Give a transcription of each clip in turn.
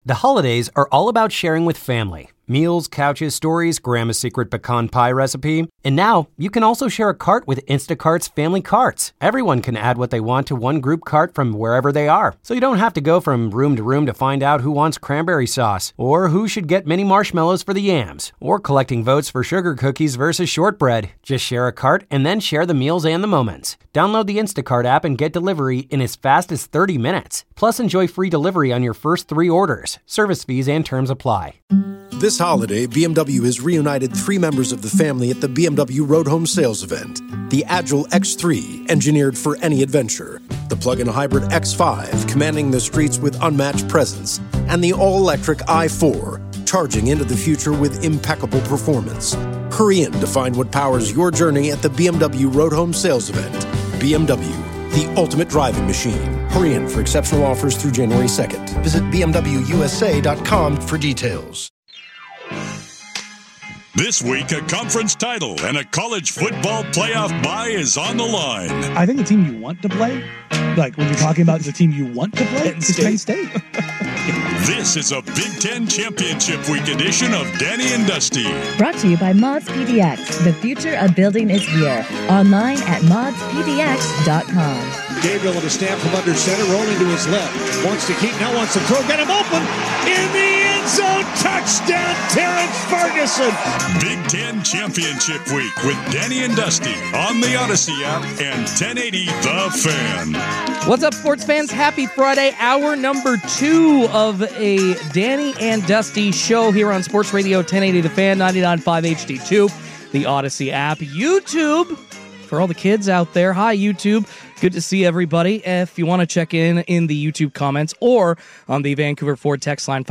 The holidays are all about sharing with family. Meals, couches, stories, Grandma's secret pecan pie recipe. And now, you can also share a cart with Instacart's Family Carts. Everyone can add what they want to one group cart from wherever they are. So you don't have to go from room to find out who wants cranberry sauce, or who should get mini marshmallows for the yams, or collecting votes for sugar cookies versus shortbread. Just share a cart and then share the meals and the moments. Download the Instacart app and get delivery in as fast as 30 minutes. Plus, enjoy free delivery on your first 3 orders. Service fees and terms apply. This holiday, BMW has reunited 3 members of the family at the BMW Road Home Sales event. The Agile X3, engineered for any adventure. The plug-in hybrid X5, commanding the streets with unmatched presence. And the all-electric i4, charging into the future with impeccable performance. Hurry in to find what powers your journey at the BMW Road Home Sales event. BMW, the ultimate driving machine. Hurry in for exceptional offers through January 2nd. Visit bmwusa.com for details. This week, a conference title and a college football playoff bye is on the line. I think the team you want to play, like when you're talking about the team you want to play, is Penn State. This is a Big Ten Championship Week edition of Danny and Dusty. Brought to you by Mods PDX. The future of building is here. Online at modspdx.com. Gabriel with a stamp from under center, rolling to his left. Wants to keep, now wants to throw, got him open in the end zone. Touchdown, Terrence Ferguson. Big Ten Championship Week with Danny and Dusty on the Odyssey app and 1080 The Fan. What's up, sports fans? Happy Friday. Hour number 2 of a Danny and Dusty show here on Sports Radio 1080 The Fan, 99.5 HD2, the Odyssey app, YouTube. For all the kids out there, hi, YouTube. Good to see everybody. If you want to check in the YouTube comments or on the Vancouver Ford text line,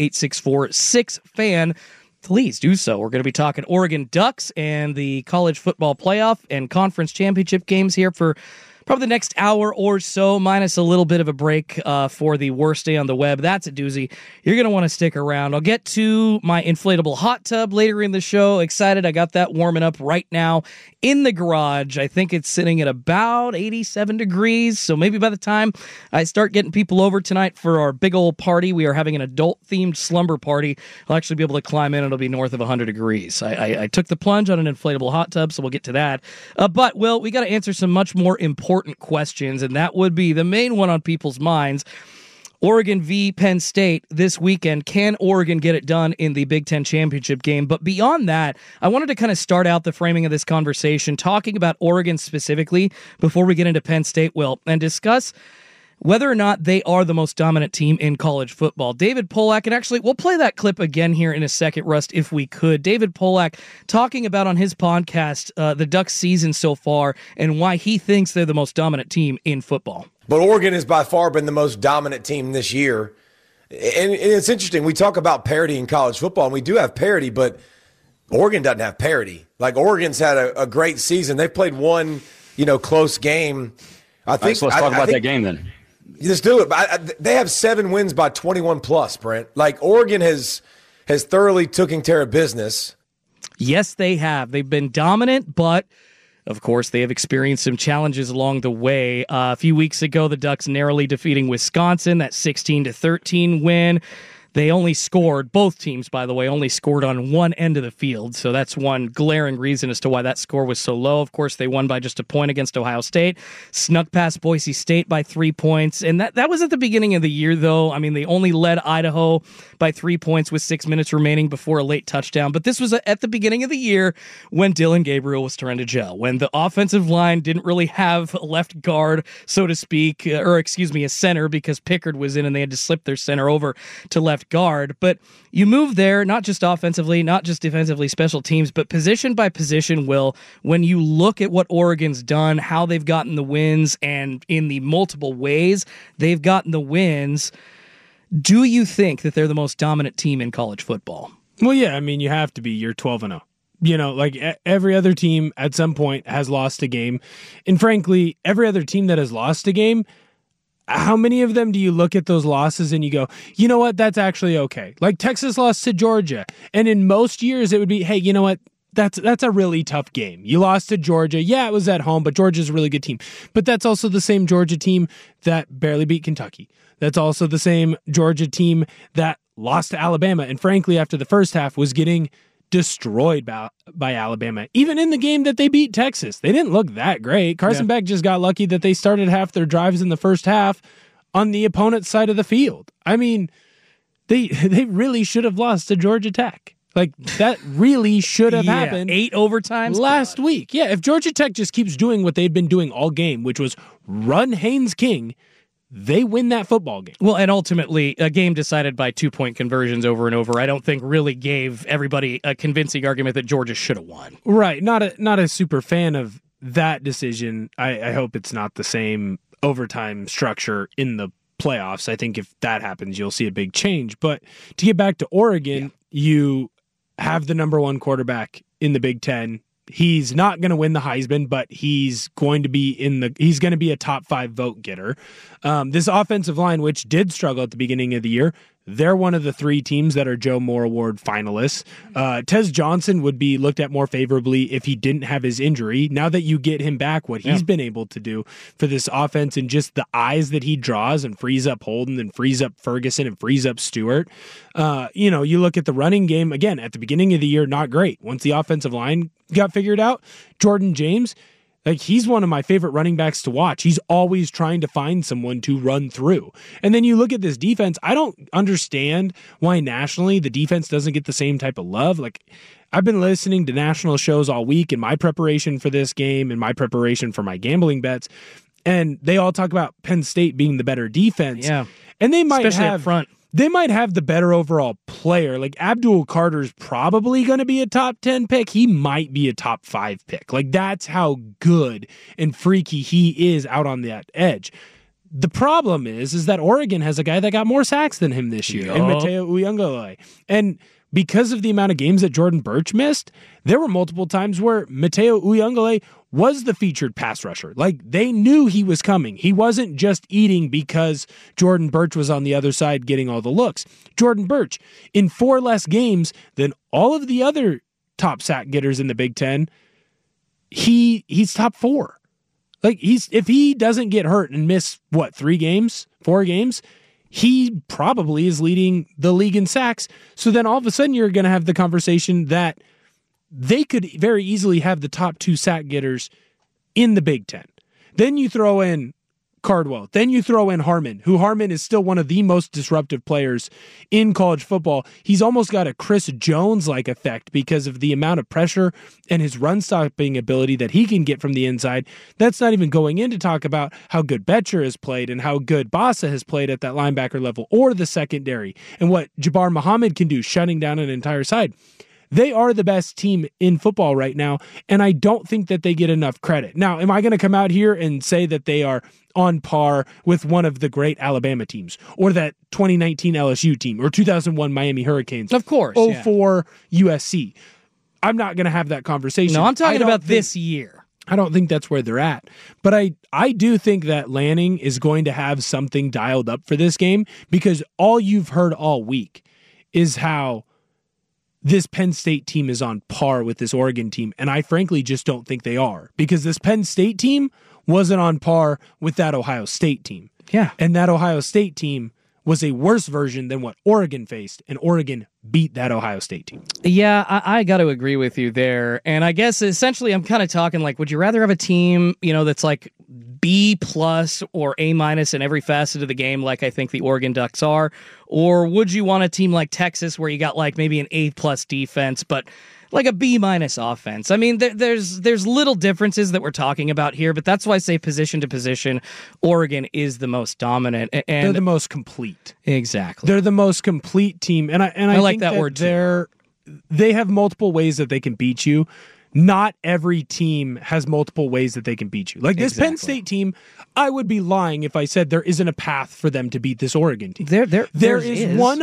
503-864-6FAN, please do so. We're going to be talking Oregon Ducks and the college football playoff and conference championship games here for probably the next hour or so, minus a little bit of a break for the worst day on the web. That's a doozy. You're going to want to stick around. I'll get to my inflatable hot tub later in the show. Excited. I got that warming up right now in the garage. I think it's sitting at about 87 degrees. So maybe by the time I start getting people over tonight for our big old party, we are having an adult-themed slumber party. I'll actually be able to climb in. It'll be north of 100 degrees. I took the plunge on an inflatable hot tub, so we'll get to that. But, Will, we got to answer some much more important questions, and that would be the main one on people's minds. Oregon v. Penn State this weekend. Can Oregon get it done in the Big Ten championship game? But beyond that, I wanted to kind of start out the framing of this conversation talking about Oregon specifically before we get into Penn State, Will, and discuss whether or not they are the most dominant team in college football. David Polak, and actually, we'll play that clip again here in a second, Rust, if we could. David Polak talking about on his podcast the Ducks season so far and why he thinks they're the most dominant team in football. But Oregon has by far been the most dominant team this year. And it's interesting. We talk about parity in college football, and we do have parity, but Oregon doesn't have parity. Like, Oregon's had a great season. They've played one, close game. I think. Let's talk about that game then. Let's do it. They have 7 wins by 21 plus, Brent. Like, Oregon has thoroughly taken care of business. Yes, they have. They've been dominant, but of course, they have experienced some challenges along the way. A few weeks ago, the Ducks narrowly defeating Wisconsin, that 16-13 win. They only scored, both teams, by the way, only scored on one end of the field. So that's one glaring reason as to why that score was so low. Of course, they won by just a point against Ohio State, snuck past Boise State by 3 points. And that was at the beginning of the year, though. I mean, they only led Idaho by 3 points with 6 minutes remaining before a late touchdown. But this was at the beginning of the year when Dylan Gabriel was trying to gel, when the offensive line didn't really have a left guard, so to speak, a center, because Pickard was in and they had to slip their center over to left guard. But you move there, not just offensively, not just defensively, special teams, but position by position, Will, when you look at what Oregon's done, how they've gotten the wins, and in the multiple ways they've gotten the wins, do you think that they're the most dominant team in college football? Well, yeah, I mean, you have to be. You're 12-0. Like every other team at some point has lost a game. And frankly, every other team that has lost a game, how many of them do you look at those losses and you go, you know what, that's actually okay? Like Texas lost to Georgia. And in most years it would be, hey, you know what? That's a really tough game. You lost to Georgia. Yeah, it was at home, but Georgia's a really good team. But that's also the same Georgia team that barely beat Kentucky. That's also the same Georgia team that lost to Alabama, and frankly, after the first half, was getting destroyed by Alabama. Even in the game that they beat Texas, they didn't look that great. Carson Beck just got lucky that they started half their drives in the first half on the opponent's side of the field. I mean, they really should have lost to Georgia Tech. Like, that really should have happened. 8 overtimes last week. Yeah, if Georgia Tech just keeps doing what they've been doing all game, which was run Haynes King, they win that football game. Well, and ultimately, a game decided by 2-point conversions over and over, I don't think really gave everybody a convincing argument that Georgia should have won. Right. Not a super fan of that decision. I hope it's not the same overtime structure in the playoffs. I think if that happens, you'll see a big change. But to get back to Oregon, you have the number 1 quarterback in the Big Ten. He's not going to win the Heisman, but he's going to be a top 5 vote getter. This offensive line, which did struggle at the beginning of the year, they're one of the 3 teams that are Joe Moore Award finalists. Tez Johnson would be looked at more favorably if he didn't have his injury. Now that you get him back, what he's been able to do for this offense and just the eyes that he draws and frees up Holden and frees up Ferguson and frees up Stewart. You look at the running game, again, at the beginning of the year, not great. Once the offensive line got figured out, Jordan James, he's one of my favorite running backs to watch. He's always trying to find someone to run through. And then you look at this defense, I don't understand why nationally the defense doesn't get the same type of love. I've been listening to national shows all week in my preparation for this game and my preparation for my gambling bets, and they all talk about Penn State being the better defense. Yeah. And they might especially have up front. They might have the better overall player. Abdul Carter's probably going to be a top 10 pick. He might be a top 5 pick. That's how good and freaky he is out on that edge. The problem is that Oregon has a guy that got more sacks than him this year, in Mateo Uyunglele. And because of the amount of games that Jordan Birch missed, there were multiple times where Mateo Uyunglele was the featured pass rusher. They knew he was coming. He wasn't just eating because Jordan Birch was on the other side getting all the looks. Jordan Birch, in 4 less games than all of the other top sack getters in the Big Ten, he's top 4. If he doesn't get hurt and miss, 4 games, he probably is leading the league in sacks. So then all of a sudden you're going to have the conversation that they could very easily have the top 2 sack getters in the Big Ten. Then you throw in Cardwell. Then you throw in Harmon, who Harmon is still one of the most disruptive players in college football. He's almost got a Chris Jones-like effect because of the amount of pressure and his run-stopping ability that he can get from the inside. That's not even going in to talk about how good Betcher has played and how good Bassa has played at that linebacker level or the secondary and what Jabbar Muhammad can do, shutting down an entire side. They are the best team in football right now, and I don't think that they get enough credit. Now, am I going to come out here and say that they are on par with one of the great Alabama teams or that 2019 LSU team or 2001 Miami Hurricanes? Of course. 04 USC. I'm not going to have that conversation. No, I'm talking about this year. I don't think that's where they're at. But I do think that Lanning is going to have something dialed up for this game because all you've heard all week is how this Penn State team is on par with this Oregon team, and I frankly just don't think they are because this Penn State team wasn't on par with that Ohio State team. Yeah. And that Ohio State team was a worse version than what Oregon faced, and Oregon beat that Ohio State team. Yeah, I got to agree with you there. And I guess essentially I'm kind of talking would you rather have a team, that's B+ or A- in every facet of the game like I think the Oregon Ducks are? Or would you want a team like Texas where you got maybe an A+ defense, but a B- offense? I mean, there's little differences that we're talking about here, but that's why I say position to position, Oregon is the most dominant. And they're the most complete. Exactly. They're the most complete team. And I like think that word too. They have multiple ways that they can beat you. Not every team has multiple ways that they can beat you. This Penn State team, I would be lying if I said there isn't a path for them to beat this Oregon team. There is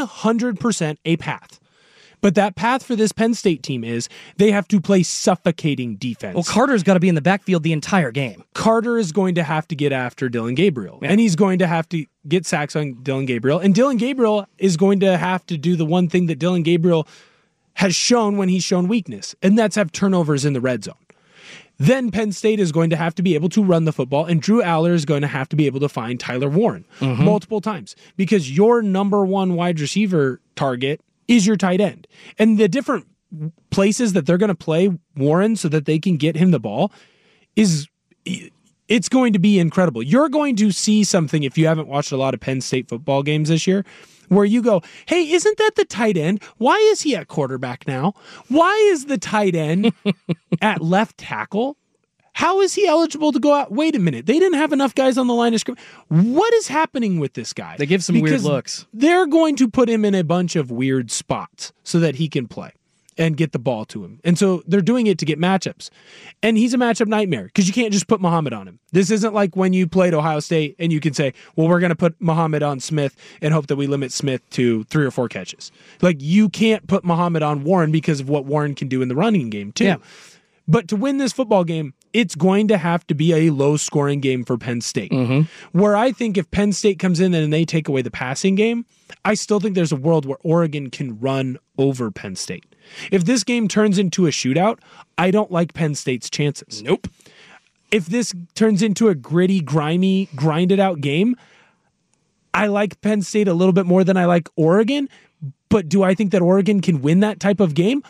100% a path. But that path for this Penn State team is they have to play suffocating defense. Well, Carter's got to be in the backfield the entire game. Carter is going to have to get after Dylan Gabriel, and he's going to have to get sacks on Dylan Gabriel, and Dylan Gabriel is going to have to do the one thing that Dylan Gabriel has shown when he's shown weakness, and that's have turnovers in the red zone. then Penn State is going to have to be able to run the football, and Drew Aller is going to have to be able to find Tyler Warren multiple times, because your number one wide receiver target is your tight end. And the different places that they're going to play Warren so that they can get him the ball it's going to be incredible. You're going to see something, if you haven't watched a lot of Penn State football games this year, where you go, hey, isn't that the tight end? Why is he at quarterback now? Why is the tight end at left tackle? How is he eligible to go out? Wait a minute. They didn't have enough guys on the line of scrimmage. What is happening with this guy? They give some weird looks. They're going to put him in a bunch of weird spots so that he can play and get the ball to him. And so they're doing it to get matchups. And he's a matchup nightmare because you can't just put Muhammad on him. This isn't like when you played Ohio State and you can say, well, we're going to put Muhammad on Smith and hope that we limit Smith to 3 or 4 catches. Like, you can't put Muhammad on Warren because of what Warren can do in the running game too. Yeah. But to win this football game, it's going to have to be a low-scoring game for Penn State. Where I think if Penn State comes in and they take away the passing game, I still think there's a world where Oregon can run over Penn State. If this game turns into a shootout, I don't like Penn State's chances. Nope. If this turns into a gritty, grimy, grinded-out game, I like Penn State a little bit more than I like Oregon. But do I think that Oregon can win that type of game?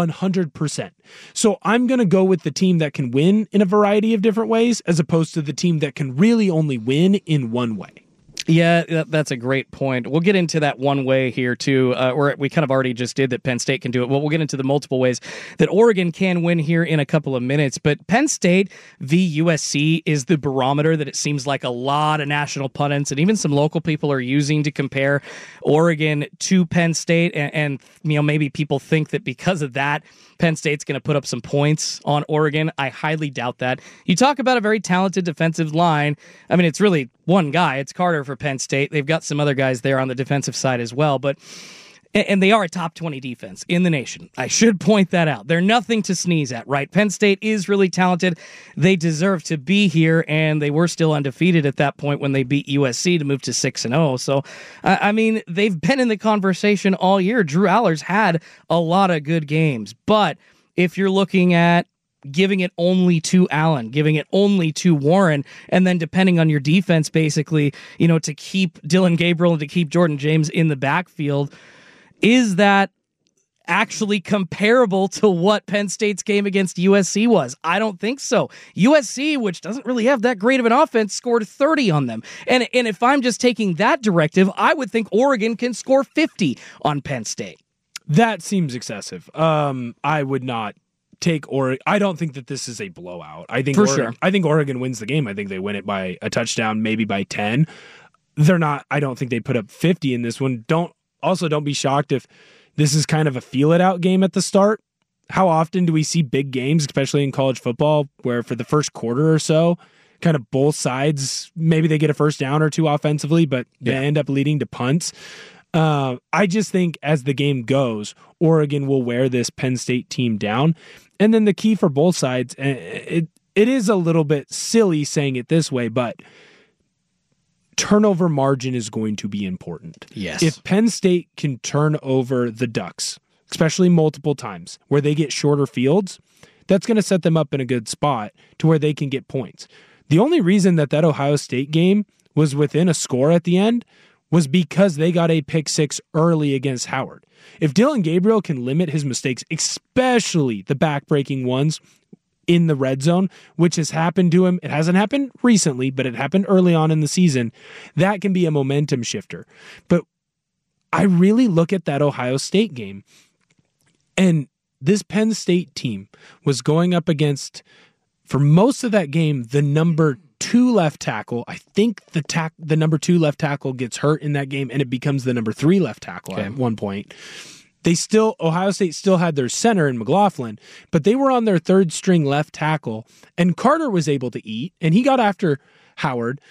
100%. So I'm going to go with the team that can win in a variety of different ways as opposed to the team that can really only win in one way. Yeah, that's a great point. We'll get into that one way here too, or we kind of already just did that Penn State can do it. Well, we'll get into the multiple ways that Oregon can win here in a couple of minutes. But Penn State v. USC is the barometer that it seems like a lot of national pundits and even some local people are using to compare Oregon to Penn State. And you know, maybe people think that because of that, Penn State's going to put up some points on Oregon. I highly doubt that. You talk about a very talented defensive line. I mean, it's really one guy. It's Carter for Penn State. They've got some other guys there on the defensive side as well, and they are a top 20 defense in the nation. I should point that out. They're nothing to sneeze at, right? Penn State is really talented. They deserve to be here, and they were still undefeated at that point when they beat USC to move to 6-0. So, I mean, they've been in the conversation all year. Drew Aller's had a lot of good games, but if you're looking at giving it only to Allen, giving it only to Warren, and then depending on your defense, basically, you know, to keep Dylan Gabriel and to keep Jordan James in the backfield, is that actually comparable to what Penn State's game against USC was? I don't think so. USC, which doesn't really have that great of an offense, scored 30 on them. And if I'm just taking that directive, I would think Oregon can score 50 on Penn State. That seems excessive. I would not take Oregon. I don't think that this is a blowout. I think I think Oregon wins the game. I think they win it by a touchdown, maybe by 10. They're not. I don't think they put up 50 in this one. Don't be shocked if this is kind of a feel it out game at the start. How often do we see big games, especially in college football, where for the first quarter or so, kind of both sides, maybe they get a first down or two offensively, but they end up leading to punts. I just think as the game goes, Oregon will wear this Penn State team down. And then the key for both sides, it is a little bit silly saying it this way, but turnover margin is going to be important. Yes. If Penn State can turn over the Ducks, especially multiple times, where they get shorter fields, that's going to set them up in a good spot to where they can get points. The only reason that Ohio State game was within a score at the end was because they got a pick six early against Howard. If Dylan Gabriel can limit his mistakes, especially the back-breaking ones in the red zone, which has happened to him, it hasn't happened recently, but it happened early on in the season, that can be a momentum shifter. But I really look at that Ohio State game, and this Penn State team was going up against, for most of that game, the number 2 left tackle. I think the number 2 left tackle gets hurt in that game, and it becomes the number 3 left tackle at one point. Ohio State still had their center in McLaughlin, but they were on their 3rd string left tackle, and Carter was able to eat, and he got after Howard,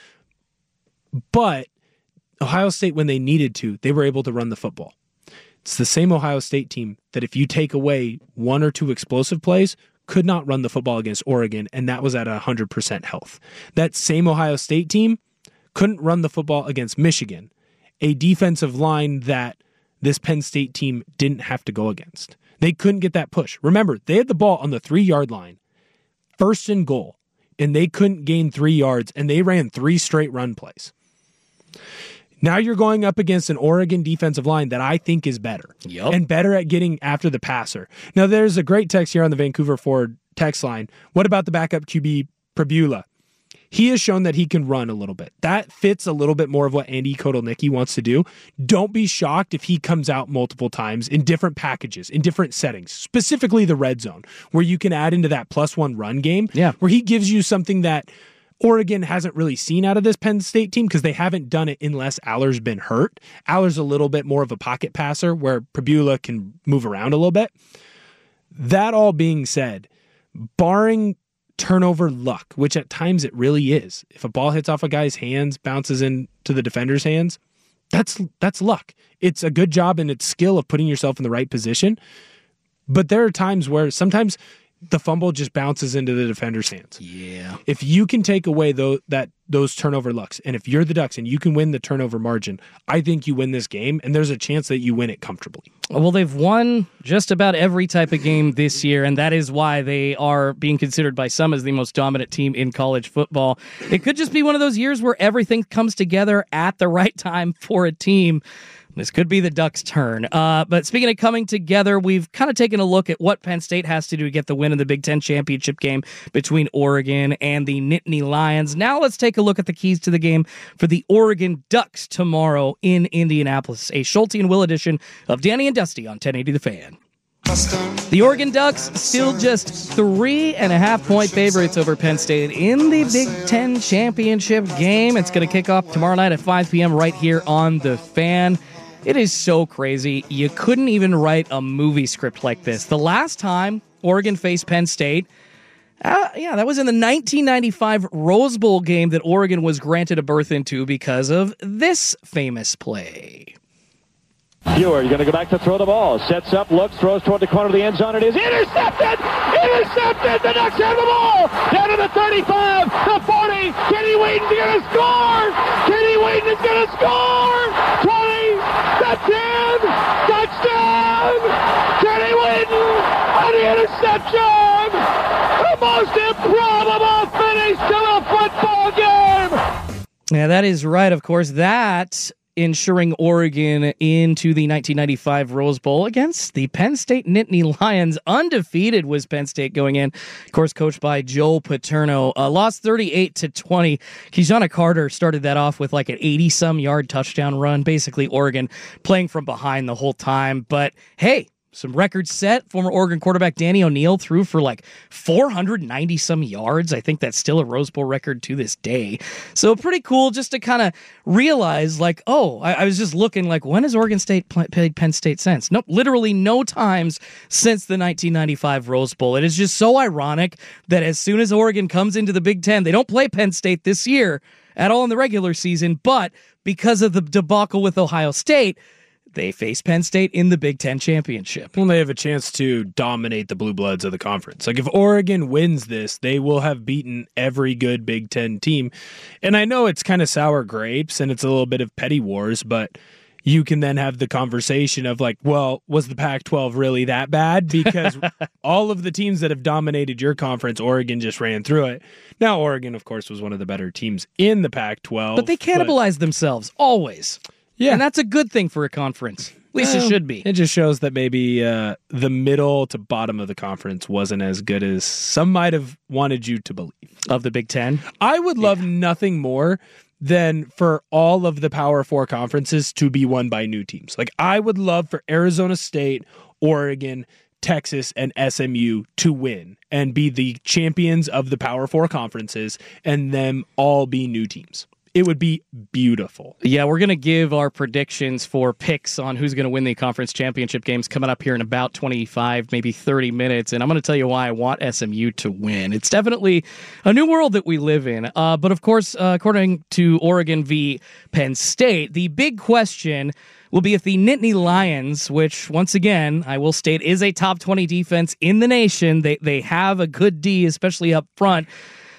but Ohio State, when they needed to, they were able to run the football. It's the same Ohio State team that if you take away 1 or 2 explosive plays, could not run the football against Oregon, and that was at 100% health. That same Ohio State team couldn't run the football against Michigan, a defensive line that this Penn State team didn't have to go against. They couldn't get that push. Remember, they had the ball on the 3-yard line first and goal, and they couldn't gain 3 yards, and they ran 3 straight run plays. Now you're going up against an Oregon defensive line that I think is better and better at getting after the passer. Now, there's a great text here on the Vancouver Ford text line. What about the backup QB, Pribula? He has shown that he can run a little bit. That fits a little bit more of what Andy Kotelnicki wants to do. Don't be shocked if he comes out multiple times in different packages, in different settings, specifically the red zone, where you can add into that +1 run game, where he gives you something that Oregon hasn't really seen out of this Penn State team because they haven't done it unless Aller's been hurt. Aller's a little bit more of a pocket passer where Pribula can move around a little bit. That all being said, barring turnover luck, which at times it really is, if a ball hits off a guy's hands, bounces into the defender's hands, that's luck. It's a good job and it's skill of putting yourself in the right position. But there are times where sometimes the fumble just bounces into the defender's hands. Yeah. If you can take away those turnover lucks, and if you're the Ducks and you can win the turnover margin, I think you win this game, and there's a chance that you win it comfortably. Well, they've won just about every type of game this year, and that is why they are being considered by some as the most dominant team in college football. It could just be one of those years where everything comes together at the right time for a team. This could be the Ducks' turn. But speaking of coming together, we've kind of taken a look at what Penn State has to do to get the win in the Big Ten championship game between Oregon and the Nittany Lions. Now let's take a look at the keys to the game for the Oregon Ducks tomorrow in Indianapolis. A Schulte and Will edition of Danny and Dusty on 1080 The Fan. The Oregon Ducks still just 3.5-point favorites over Penn State in the Big Ten championship game. It's going to kick off tomorrow night at 5 p.m. right here on The Fan. It is so crazy. You couldn't even write a movie script like this. The last time Oregon faced Penn State, that was in the 1995 Rose Bowl game that Oregon was granted a berth into because of this famous play. Fewer, you're going to go back to throw the ball. Sets up, looks, throws toward the corner of the end zone. It is intercepted! Intercepted! The Ducks have the ball! Down to the 35, the 40. Kenny Wheaton's going to score! Kenny Wheaton is going to score! 20, the 10, touchdown! Kenny Wheaton on the interception! The most improbable finish to a football game! Yeah, that is right, of course. That ensuring Oregon into the 1995 Rose Bowl against the Penn State Nittany Lions. Undefeated was Penn State going in, of course, coached by Joe Paterno. Lost 38-20. Keyshana Carter started that off with like an 80-some yard touchdown run. Basically, Oregon playing from behind the whole time. But hey, some records set. Former Oregon quarterback Danny O'Neal threw for like 490-some yards. I think that's still a Rose Bowl record to this day. So pretty cool just to kind of realize like, I was just looking like, when has Oregon State played Penn State since? Nope, literally no times since the 1995 Rose Bowl. It is just so ironic that as soon as Oregon comes into the Big Ten, they don't play Penn State this year at all in the regular season, but because of the debacle with Ohio State, they face Penn State in the Big Ten championship. Well, they have a chance to dominate the Blue Bloods of the conference. Like, if Oregon wins this, they will have beaten every good Big Ten team. And I know it's kind of sour grapes and it's a little bit of petty wars, but you can then have the conversation of like, well, was the Pac-12 really that bad? Because all of the teams that have dominated your conference, Oregon just ran through it. Now, Oregon, of course, was one of the better teams in the Pac-12. But they cannibalized themselves, always. Yeah. And that's a good thing for a conference. At least it should be. It just shows that maybe the middle to bottom of the conference wasn't as good as some might have wanted you to believe. Of the Big Ten? I would love nothing more than for all of the Power 4 conferences to be won by new teams. Like, I would love for Arizona State, Oregon, Texas, and SMU to win and be the champions of the Power 4 conferences and them all be new teams. It would be beautiful. Yeah, we're going to give our predictions for picks on who's going to win the conference championship games coming up here in about 25, maybe 30 minutes. And I'm going to tell you why I want SMU to win. It's definitely a new world that we live in. But of course, according to Oregon v. Penn State, the big question will be if the Nittany Lions, which once again, I will state, is a top 20 defense in the nation. They have a good D, especially up front.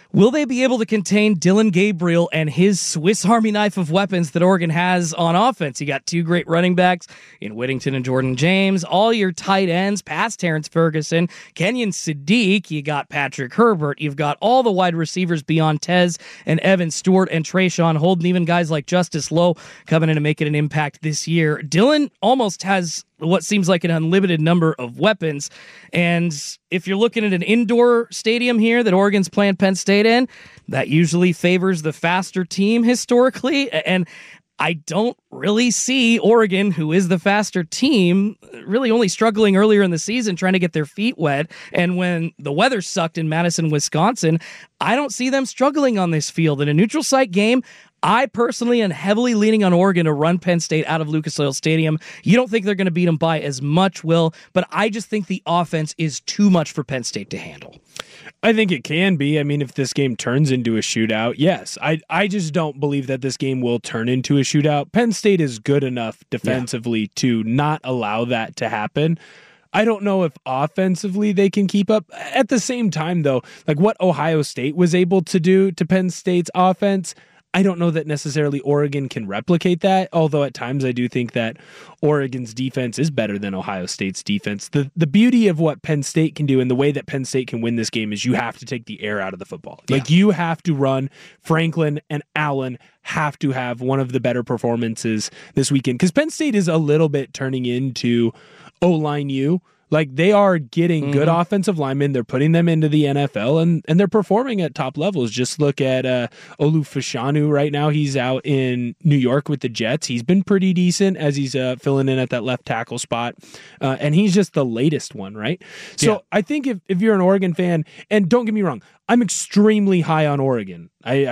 Will they be able to contain Dylan Gabriel and his Swiss Army knife of weapons that Oregon has on offense? You got two great running backs in Whittington and Jordan James, all your tight ends past Terrence Ferguson, Kenyon Sadiq, you got Patrick Herbert, you've got all the wide receivers beyond Tez and Evan Stewart and Trayshawn Holden, even guys like Justice Lowe coming in and making an impact this year. Dylan almost has what seems like an unlimited number of weapons. And if you're looking at an indoor stadium here that Oregon's playing Penn State in, that usually favors the faster team historically. And I don't really see Oregon, who is the faster team, really only struggling earlier in the season trying to get their feet wet. And when the weather sucked in Madison, Wisconsin, I don't see them struggling on this field. In a neutral site game, I personally am heavily leaning on Oregon to run Penn State out of Lucas Oil Stadium. You don't think they're going to beat them by as much, Will, but I just think the offense is too much for Penn State to handle. I think it can be. I mean, if this game turns into a shootout, yes. I just don't believe that this game will turn into a shootout. Penn State is good enough defensively to not allow that to happen. I don't know if offensively they can keep up. At the same time, though, like what Ohio State was able to do to Penn State's offense, I don't know that necessarily Oregon can replicate that, although at times I do think that Oregon's defense is better than Ohio State's defense. The beauty of what Penn State can do and the way that Penn State can win this game is you have to take the air out of the football. Like you have to run. Franklin and Allen have to have one of the better performances this weekend because Penn State is a little bit turning into O-line U. Like they are getting good offensive linemen. They're putting them into the NFL and they're performing at top levels. Just look at Olu Fashanu right now. He's out in New York with the Jets. He's been pretty decent as he's filling in at that left tackle spot. And he's just the latest one, right? So I think if you're an Oregon fan, and don't get me wrong, I'm extremely high on Oregon.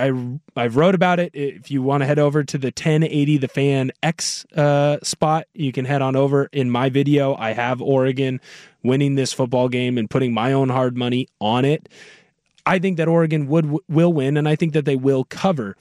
I've wrote about it. If you want to head over to the 1080 The Fan X spot, you can head on over. In my video, I have Oregon winning this football game and putting my own hard money on it. I think that Oregon will win, and I think that they will cover.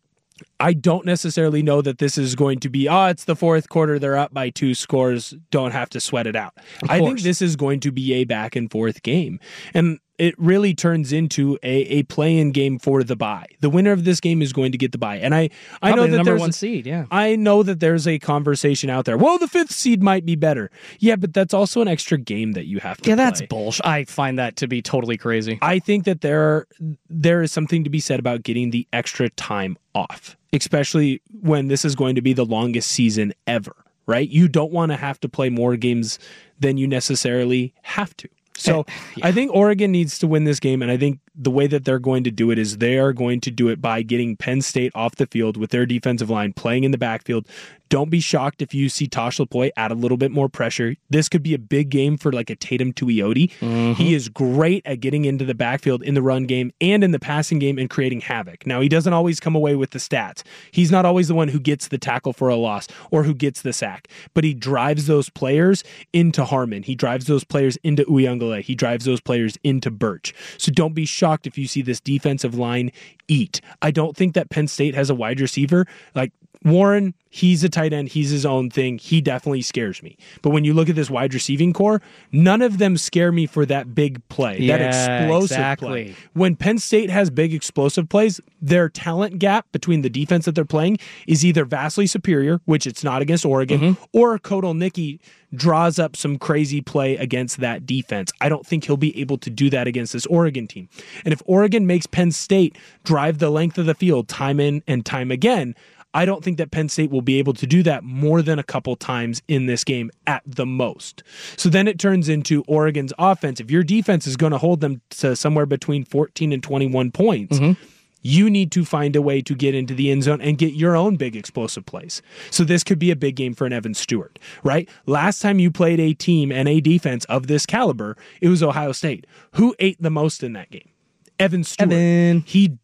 I don't necessarily know that this is going to be, it's the fourth quarter, they're up by 2 scores, don't have to sweat it out. I think this is going to be a back and forth game. And it really turns into a play-in game for the bye. The winner of this game is going to get the bye. And I know that number one seed, I know that there's a conversation out there. Well, the 5th seed might be better. Yeah, but that's also an extra game that you have to play. That's bullshit. I find that to be totally crazy. I think that there is something to be said about getting the extra time off, especially when this is going to be the longest season ever, right? You don't want to have to play more games than you necessarily have to. So I think Oregon needs to win this game, and I think the way that they're going to do it is they are going to do it by getting Penn State off the field with their defensive line playing in the backfield. Don't be shocked if you see Tosh Lupoi add a little bit more pressure. This could be a big game for like a Tatum Tuioti. He is great at getting into the backfield in the run game and in the passing game and creating havoc. Now, he doesn't always come away with the stats. He's not always the one who gets the tackle for a loss or who gets the sack, but he drives those players into Harmon. He drives those players into Uyunglele. He drives those players into Birch. So don't be shocked if you see this defensive line eat. I don't think that Penn State has a wide receiver like Warren. He's a tight end. He's his own thing. He definitely scares me. But when you look at this wide receiving core, none of them scare me for that big play, that explosive play. When Penn State has big explosive plays, their talent gap between the defense that they're playing is either vastly superior, which it's not against Oregon, or Kodal Nicki draws up some crazy play against that defense. I don't think he'll be able to do that against this Oregon team. And if Oregon makes Penn State drive the length of the field time in and time again, I don't think that Penn State will be able to do that more than a couple times in this game at the most. So then it turns into Oregon's offense. If your defense is going to hold them to somewhere between 14 and 21 points, you need to find a way to get into the end zone and get your own big explosive plays. So this could be a big game for an Evan Stewart, right? Last time you played a team and a defense of this caliber, it was Ohio State. Who ate the most in that game? Evan Stewart. He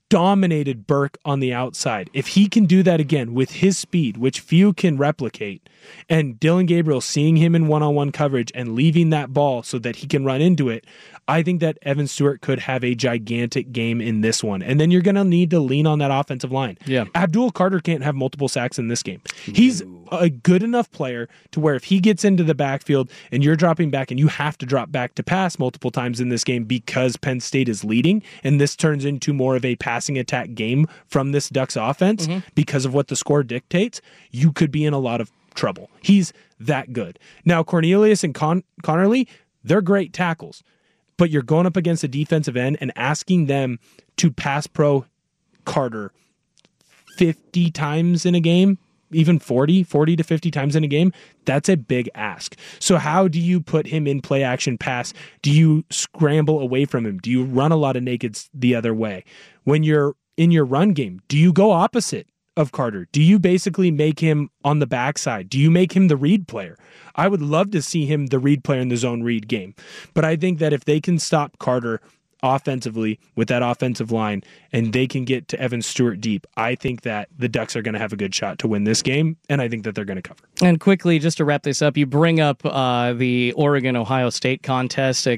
dominated Burke on the outside. If he can do that again with his speed, which few can replicate, and Dylan Gabriel seeing him in one-on-one coverage and leaving that ball so that he can run into it, I think that Evan Stewart could have a gigantic game in this one. And then you're going to need to lean on that offensive line. Yeah. Abdul Carter can't have multiple sacks in this game. He's a good enough player to where if he gets into the backfield and you're dropping back and you have to drop back to pass multiple times in this game because Penn State is leading, and this turns into more of a passing attack game from this Ducks offense because of what the score dictates, you could be in a lot of trouble. He's that good. Now, Cornelius and Connerly, they're great tackles, but you're going up against a defensive end and asking them to pass pro Carter 50 times in a game, even 40 to 50 times in a game, that's a big ask. So how do you put him in play action pass? Do you scramble away from him? Do you run a lot of nakeds the other way? When you're in your run game, do you go opposite of Carter? Do you basically make him on the backside? Do you make him the read player? I would love to see him the read player in the zone read game. But I think that if they can stop Carter offensively with that offensive line and they can get to Evan Stewart deep, I think that the Ducks are going to have a good shot to win this game, and I think that they're going to cover. And quickly, just to wrap this up, you bring up the Oregon-Ohio State contest,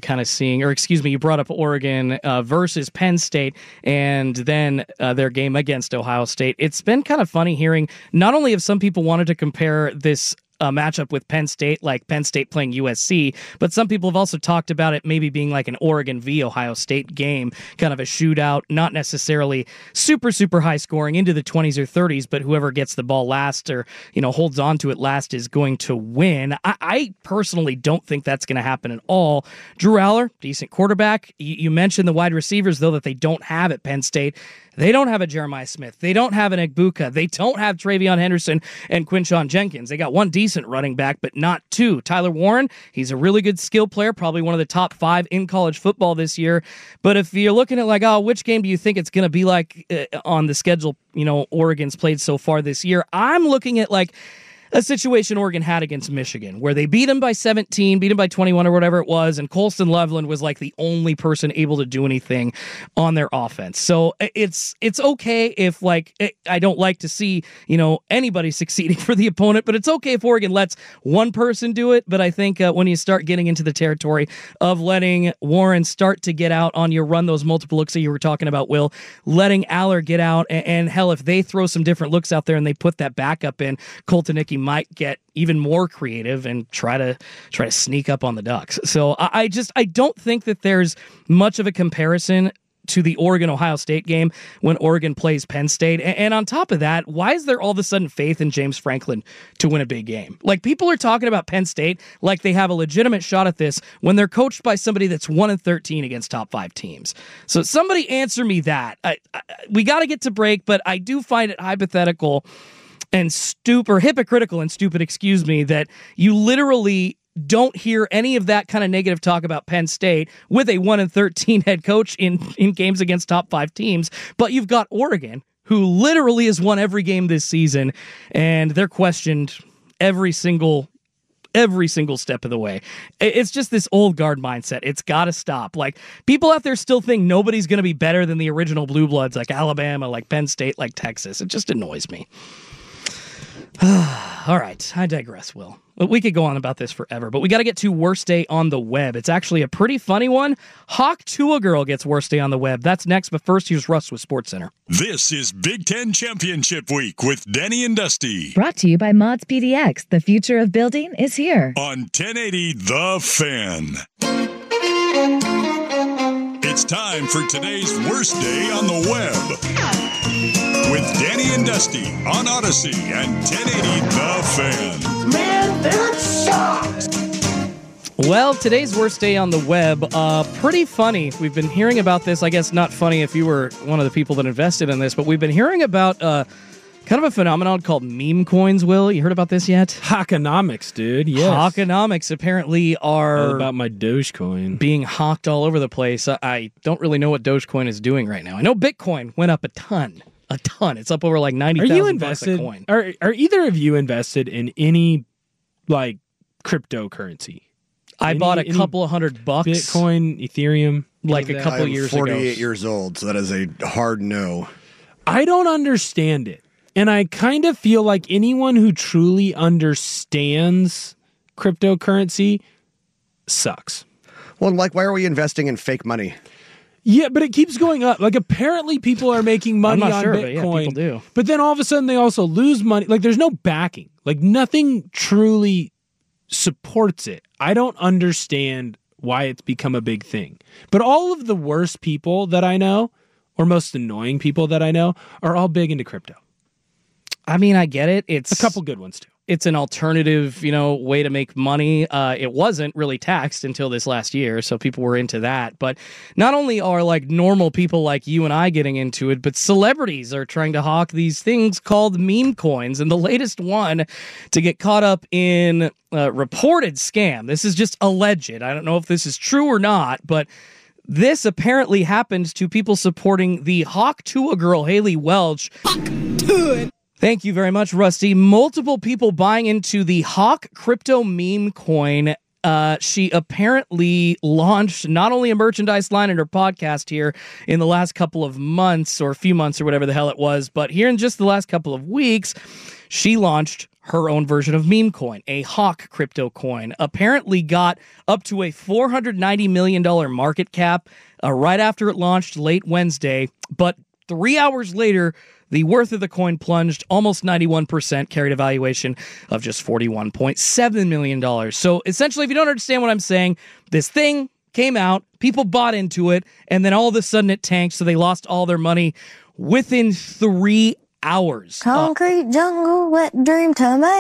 you brought up Oregon versus Penn State, and then their game against Ohio State. It's been kind of funny hearing, not only have some people wanted to compare this matchup with Penn State, like Penn State playing USC, but some people have also talked about it maybe being like an Oregon v. Ohio State game, kind of a shootout, not necessarily super, super high scoring into the 20s or 30s, but whoever gets the ball last or, holds on to it last is going to win. I personally don't think that's going to happen at all. Drew Aller, decent quarterback. You mentioned the wide receivers, though, that they don't have at Penn State. They don't have a Jeremiah Smith. They don't have an Egbuka. They don't have Travion Henderson and Quinshon Jenkins. They got one decent running back, but not two. Tyler Warren, he's a really good skill player, probably one of the top 5 in college football this year. But if you're looking at which game do you think it's going to be like on the schedule, Oregon's played so far this year, I'm looking at a situation Oregon had against Michigan, where they beat them by 17, beat them by 21 or whatever it was, and Colston Loveland was the only person able to do anything on their offense. So it's okay if I don't like to see anybody succeeding for the opponent, but it's okay if Oregon lets one person do it. But I think when you start getting into the territory of letting Warren start to get out on your run, those multiple looks that you were talking about, Will, letting Aller get out, and hell, if they throw some different looks out there and they put that backup in, Colton Hickey might get even more creative and try to sneak up on the Ducks. So I don't think that there's much of a comparison to the Oregon-Ohio State game when Oregon plays Penn State. And on top of that, why is there all of a sudden faith in James Franklin to win a big game? People are talking about Penn State like they have a legitimate shot at this when they're coached by somebody that's 1-13 against top 5 teams. So somebody answer me that. We got to get to break, but I do find it hypothetical and hypocritical and stupid, that you literally don't hear any of that kind of negative talk about Penn State with a 1-13 head coach in games against top 5 teams, but you've got Oregon, who literally has won every game this season, and they're questioned every single step of the way. It's just this old guard mindset. It's got to stop. People out there still think nobody's going to be better than the original Blue Bloods, like Alabama, like Penn State, like Texas. It just annoys me. All right, I digress, Will. We could go on about this forever, but we got to get to Worst Day on the Web. It's actually a pretty funny one. Hawk Tua Girl gets Worst Day on the Web. That's next, but first, here's Russ with SportsCenter. This is Big Ten Championship Week with Danny and Dusty. Brought to you by Mods PDX. The future of building is here. On 1080 The Fan. It's time for today's Worst Day on the Web. With Danny and Dusty on Odyssey and 1080 The Fan. Man, that sucks! Well, today's Worst Day on the Web, pretty funny. We've been hearing about this. I guess not funny if you were one of the people that invested in this, but we've been hearing about kind of a phenomenon called meme coins, Will. You heard about this yet? Hawkonomics, dude. Yes. Hawkonomics apparently are... All about my Dogecoin. Being hawked all over the place. I don't really know what Dogecoin is doing right now. I know Bitcoin went up a ton. It's up over $90,000 a coin. Are either of you invested in any cryptocurrency? I bought a couple of $100, Bitcoin, Ethereum, like a couple years ago. 48 years old, so that is a hard no. I don't understand it. And I kind of feel like anyone who truly understands cryptocurrency sucks. Well, like, why are we investing in fake money? Yeah, but it keeps going up. Like, apparently people are making money on sure, Bitcoin. but yeah, people do. But then all of a sudden they also lose money. Like, there's no backing. Like, nothing truly supports it. I don't understand why it's become a big thing. But all of the worst people that I know, or most annoying people that I know, are all big into crypto. I mean, I get it. It's a couple good ones too. It's an alternative, way to make money. It wasn't really taxed until this last year, so people were into that. But not only are like normal people like you and I getting into it, but celebrities are trying to hawk these things called meme coins. And the latest one to get caught up in reported scam. This is just alleged. I don't know if this is true or not, but this apparently happened to people supporting the Hawk to a Girl, Haley Welch. Hawk to it. Thank you very much, Rusty. Multiple people buying into the Hawk crypto meme coin. She apparently launched not only a merchandise line in her podcast here in the last couple of months or a few months or whatever the hell it was, but here in just the last couple of weeks, she launched her own version of meme coin, a Hawk crypto coin. Apparently got up to a $490 million market cap right after it launched late Wednesday, but 3 hours later, the worth of the coin plunged almost 91%, carried a valuation of just $41.7 million. So essentially, if you don't understand what I'm saying, this thing came out, people bought into it, and then all of a sudden it tanked, so they lost all their money within 3 hours. Concrete jungle, wet dream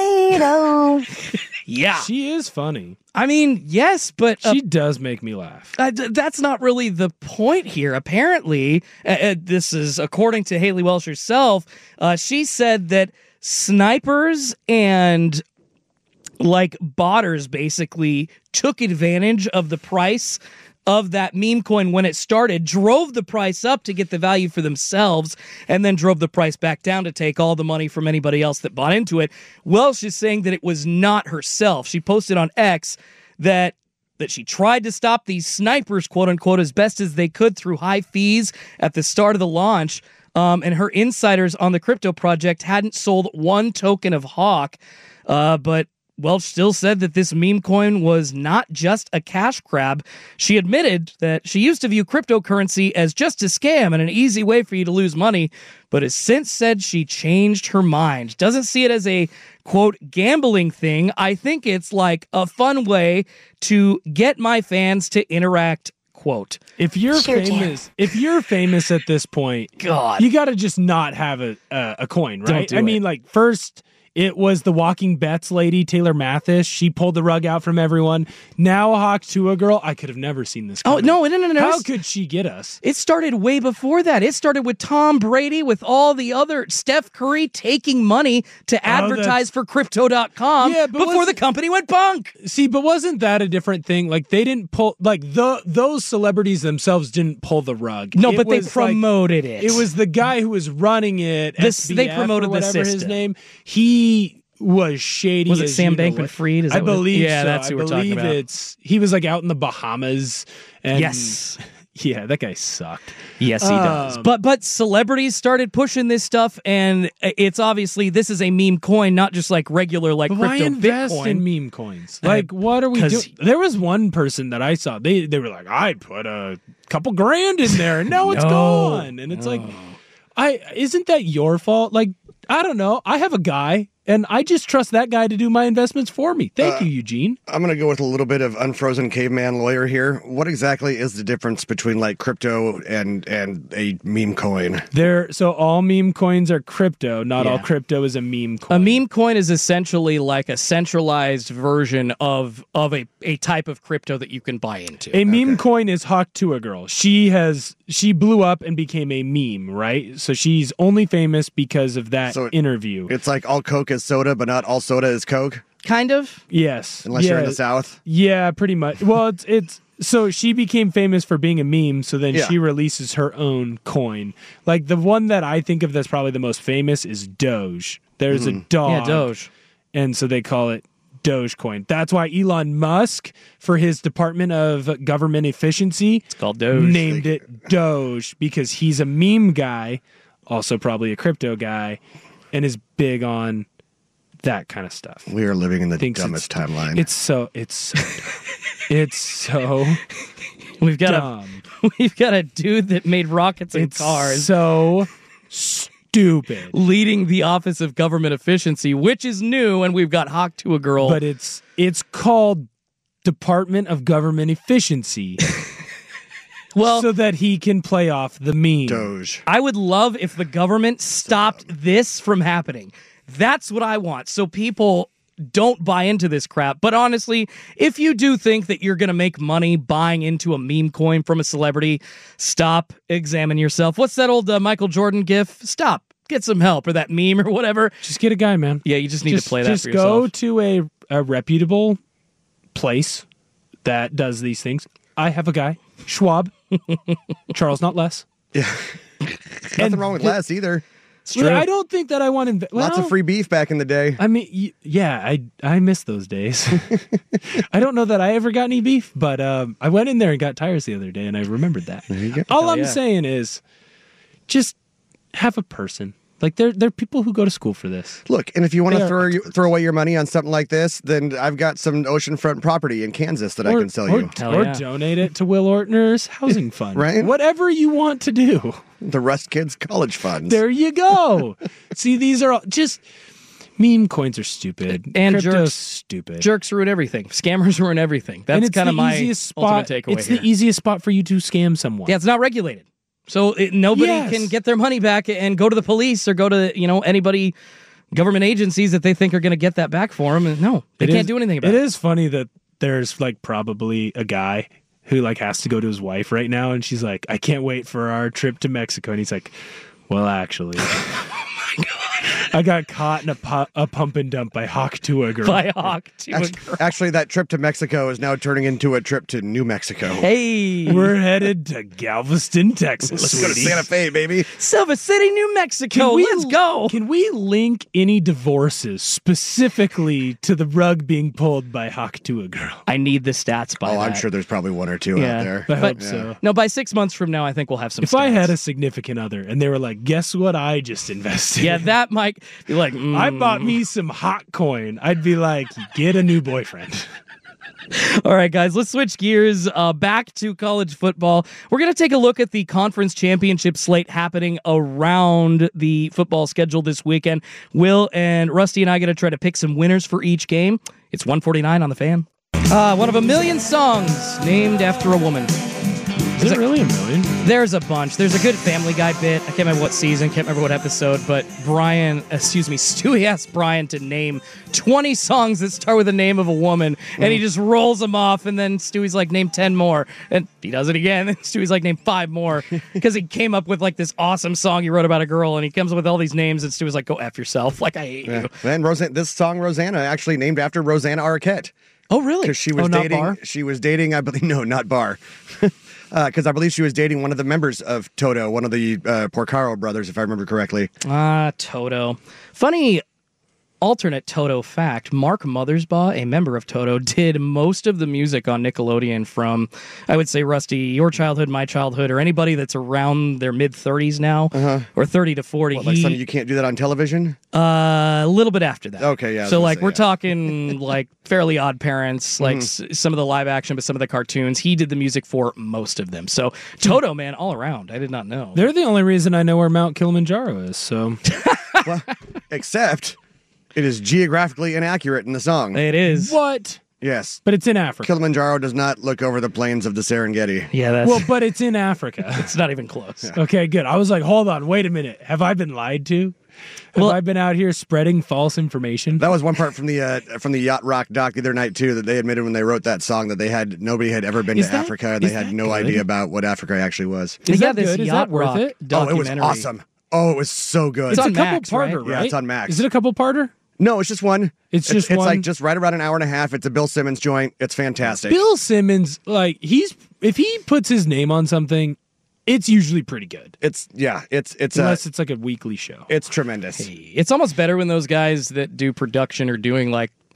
tomato. Yeah. She is funny. I mean, yes, but she does make me laugh. That's not really the point here. Apparently, this is according to Haley Welch herself. She said that snipers and like botters basically took advantage of the price of that meme coin when it started, drove the price up to get the value for themselves, and then drove the price back down to take all the money from anybody else that bought into it. Welsh is saying that it was not herself. She posted on X that she tried to stop these snipers, quote unquote, as best as they could through high fees at the start of the launch. And her insiders on the crypto project hadn't sold one token of Hawk, but Welch still said that this meme coin was not just a cash grab. She admitted that she used to view cryptocurrency as just a scam and an easy way for you to lose money, but has since said she changed her mind. Doesn't see it as a, quote, gambling thing. I think it's like a fun way to get my fans to interact, quote. If you're famous at this point, God, you got to just not have a coin, right? I mean, like, first it was the Walking Bets lady, Taylor Mathis. She pulled the rug out from everyone. Now Hawk to a Girl. I could have never seen this coming. Oh, no. How could she get us? It started way before that. It started with Tom Brady, with all the other Steph Curry taking money to advertise for Crypto.com before the company went punk. See, but wasn't that a different thing? Like, they didn't pull, like, those celebrities themselves didn't pull the rug. No, but they promoted it. It was the guy who was running it. They promoted the system. His name. He was shady. Was it Sam Bankman-Fried? I believe so. That's who we're talking about. He was like out in the Bahamas. And yes. Yeah, that guy sucked. Yes, he does. But celebrities started pushing this stuff, and it's obviously this is a meme coin, not just like regular like crypto why invest Bitcoin. In meme coins? Like, what are we doing? There was one person that I saw. They were like, I'd put a couple grand in there, and now it's gone. And it's like, isn't that your fault? Like, I don't know. I have a guy, and I just trust that guy to do my investments for me. Thank you, Eugene. I'm going to go with a little bit of unfrozen caveman lawyer here. What exactly is the difference between like crypto and a meme coin? So all meme coins are crypto. Not all crypto is a meme coin. A meme coin is essentially like a centralized version of a type of crypto that you can buy into. A meme coin is Hawk to a Girl. She blew up and became a meme, right? So she's only famous because of that interview. It's like all Coke is soda, but not all soda is Coke? Kind of. Yes. Unless you're in the South? Yeah, pretty much. Well, it's so she became famous for being a meme, so then she releases her own coin. Like, the one that I think of that's probably the most famous is Doge. There's a dog. Yeah, Doge. And so they call it Dogecoin. That's why Elon Musk, for his Department of Government Efficiency, it's called Doge, named it Doge because he's a meme guy, also probably a crypto guy, and is big on that kind of stuff. We are living in the dumbest timeline. It's so we've got dumb. We've got a dude that made rockets and cars. So stupid. Leading the Office of Government Efficiency, which is new, and we've got Hawk to a Girl. But it's called Department of Government Efficiency. Well, so that he can play off the meme. Doge. I would love if the government stopped this from happening. That's what I want. So people don't buy into this crap. But honestly, if you do think that you're going to make money buying into a meme coin from a celebrity, stop, examine yourself. What's that old Michael Jordan gif? Stop, get some help, or that meme or whatever. Just get a guy, man. Yeah, you just need to play that for yourself. Just go to a reputable place that does these things. I have a guy, Schwab, Charles, not less. Yeah. Nothing wrong with Les either. Well, I don't think that I want to... Lots of free beef back in the day. I mean, yeah, I miss those days. I don't know that I ever got any beef, but I went in there and got tires the other day, and I remembered that. There you go. All I'm saying is just have a person. Like, there are people who go to school for this. Look, and if you want to throw away your money on something like this, then I've got some oceanfront property in Kansas that I can sell you. Or donate it to Will Ortner's housing fund. Right? Whatever you want to do. The Rust Kids College Funds. There you go. See, these are all just... Meme coins are stupid. And Crypto's jerks. Stupid. Jerks ruin everything. Scammers ruin everything. That's kind of my ultimate takeaway. It's the easiest spot for you to scam someone. Yeah, it's not regulated. So nobody can get their money back and go to the police or go to, anybody, government agencies that they think are going to get that back for them. And no, they can't do anything about it. It is funny that there's probably a guy who has to go to his wife right now. And she's like, I can't wait for our trip to Mexico. And he's like, well, actually. I got caught in a pump and dump by Hawk to a Girl. By Hawk to a Girl. Actually, that trip to Mexico is now turning into a trip to New Mexico. Hey. We're headed to Galveston, Texas. Let's go to Santa Fe, baby. Silver City, New Mexico. Let's go. Can we link any divorces specifically to the rug being pulled by Hawk to a Girl? I need the stats by that. I'm sure there's probably one or two out there. I hope so. No, by 6 months from now, I think we'll have some If stats. I had a significant other and they were like, guess what I just invested Yeah, in? that might be like, I bought me some hot coin. I'd be like, get a new boyfriend. All right, guys, let's switch gears back to college football. We're going to take a look at the conference championship slate happening around the football schedule this weekend. Will and Rusty and I are going to try to pick some winners for each game. It's 149 on the Fan. One of a million songs named after a woman. Is it really a million? There's a bunch. There's a good Family Guy bit. I can't remember what season, can't remember what episode, but Stewie asked Brian to name 20 songs that start with the name of a woman, and he just rolls them off, and then Stewie's like, name 10 more. And he does it again, and Stewie's like, name 5 more, because he came up with this awesome song he wrote about a girl, and he comes up with all these names, and Stewie's like, go F yourself. I hate you. And this song, Rosanna, actually named after Rosanna Arquette. Oh, really? Because she was dating. Barr? She was dating. I believe not Barr. Because I believe she was dating one of the members of Toto, one of the Porcaro brothers, if I remember correctly. Toto. Funny alternate Toto fact, Mark Mothersbaugh, a member of Toto, did most of the music on Nickelodeon from, I would say, Rusty, your childhood, my childhood, or anybody that's around their mid-30s now, or 30 to 40. What, like something you can't do that on television? A little bit after that. Okay, yeah. So, we're talking, Fairly Odd Parents, some of the live action, but some of the cartoons. He did the music for most of them. So, Toto, man, all around. I did not know. They're the only reason I know where Mount Kilimanjaro is, so... Well, except... It is geographically inaccurate in the song. It is. What? Yes. But it's in Africa. Kilimanjaro does not look over the plains of the Serengeti. Yeah, that's... Well, but it's in Africa. It's not even close. Yeah. Okay, good. I was like, hold on, wait a minute. Have I been lied to? Have I been out here spreading false information? That was one part from the Yacht Rock doc the other night, too, that they admitted when they wrote that song that nobody had ever been to Africa, and they had no idea about what Africa actually was. Is that good? Is that worth it? Oh, it was awesome. Oh, it was so good. It's on a couple Max, parter, right? right? Yeah, it's on Max. Is it a couple parter? No, it's just one. It's one. It's just right around an hour and a half. It's a Bill Simmons joint. It's fantastic. Bill Simmons, if he puts his name on something, it's usually pretty good. It's unless it's like a weekly show. It's tremendous. Hey, it's almost better when those guys that do production are doing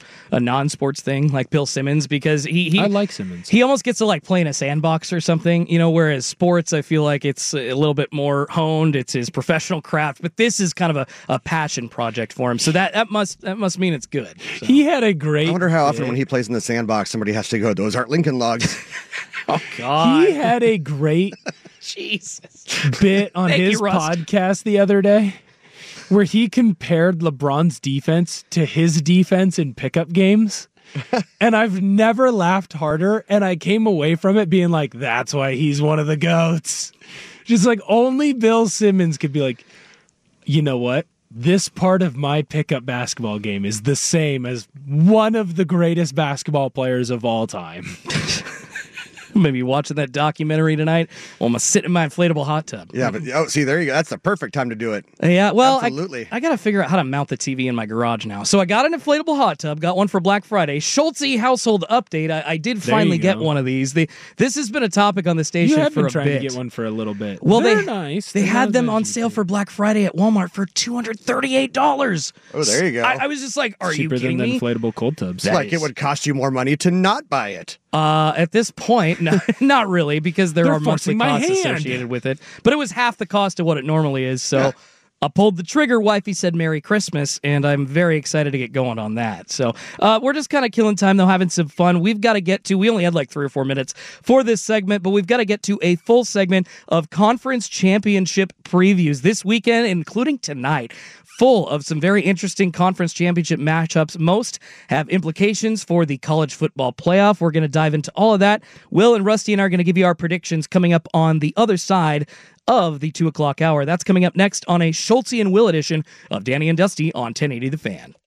a non-sports thing like Bill Simmons, because I like Simmons. He almost gets to like play in a sandbox or something, whereas sports, I feel like it's a little bit more honed. It's his professional craft, but this is kind of a passion project for him. So that must mean it's good. So. He had a great... I wonder how often when he plays in the sandbox, somebody has to go, those aren't Lincoln Logs. Oh, God. He had a great Jesus. bit on his podcast the other day where he compared LeBron's defense to his defense in pickup games. And I've never laughed harder, and I came away from it being like, that's why he's one of the GOATs. Just like only Bill Simmons could be like, you know what? This part of my pickup basketball game is the same as one of the greatest basketball players of all time. Maybe watching that documentary tonight while I'm sitting in my inflatable hot tub. Yeah, but see, there you go. That's the perfect time to do it. Yeah, well, absolutely. I got to figure out how to mount the TV in my garage now. So I got an inflatable hot tub, got one for Black Friday. Schultze household update. I did finally get one of these. This has been a topic on the station for a bit. You have been trying to get one for a little bit. Well, they're nice. They had them on sale for Black Friday at Walmart for $238. Oh, there you go. I was just like, are you kidding me? Cheaper than the inflatable cold tubs. It's like it would cost you more money to not buy it. At this point, no, not really, because there are monthly costs associated with it. But it was half the cost of what it normally is. So I pulled the trigger. Wifey said Merry Christmas, and I'm very excited to get going on that. So we're just kind of killing time, though, having some fun. We've got to get to, we only had like 3 or 4 minutes for this segment, but we've got to get to a full segment of conference championship previews this weekend, including tonight. Full of some very interesting conference championship matchups. Most have implications for the college football playoff. We're going to dive into all of that. Will and Rusty and I are going to give you our predictions coming up on the other side of the 2 o'clock hour. That's coming up next on a Schultze and Will edition of Danny and Dusty on 1080 The Fan.